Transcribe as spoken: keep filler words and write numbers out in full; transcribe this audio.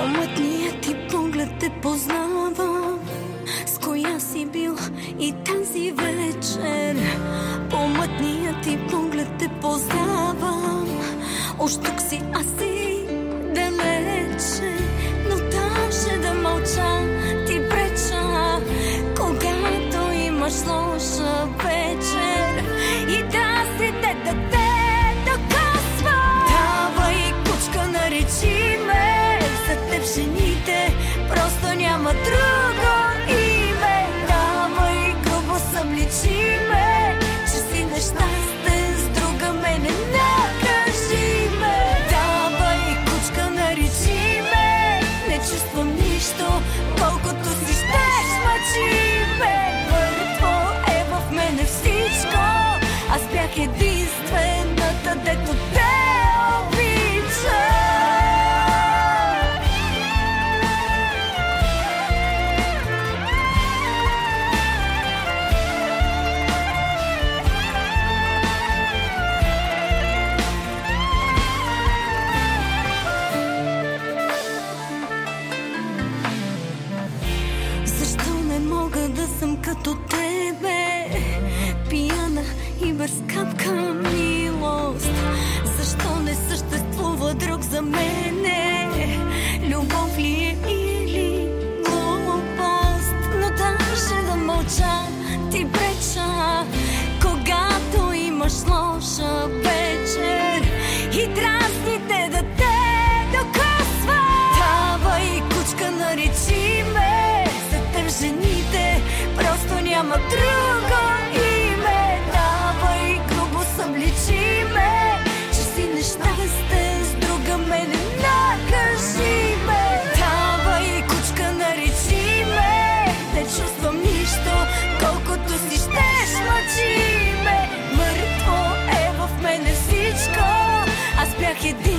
Мътният ти поглед те познавам, с коя си бил и тази вечер. По мътният ти поглед те познавам, уж тук си, аз си далече. Но даже да мълча ти преча, когато имаш лоша вечер. И да се те да те докосва. Давай, кучка, наречи ме, за теб жените просто няма друго име. Давай, грубо събличи ме, че си нещастен с друга, мене накажи ме. Давай, кучка, наречи ме, не чувствам нищо, колкото си щеш, мъчи ме. Мъртво е в мене всичко, аз бях единствената, дето те обича. Защо не мога да съм като тебе, пияна и без капка милост? Защо не съществува друг за мене? Любов ли е или глупост? Но даже да мълча ти преча, когато имаш лоша вечер и дразните да те докосва. Давай, кучка, наречи ме, за теб жените просто няма друго име. Давай, грубо събличи ме, че си нещастен с друга, мене накажи ме. Давай, кучка, наречи ме, не чувствам нищо, колкото си щеш, мъчи ме. Мъртво е в мене всичко, аз бях един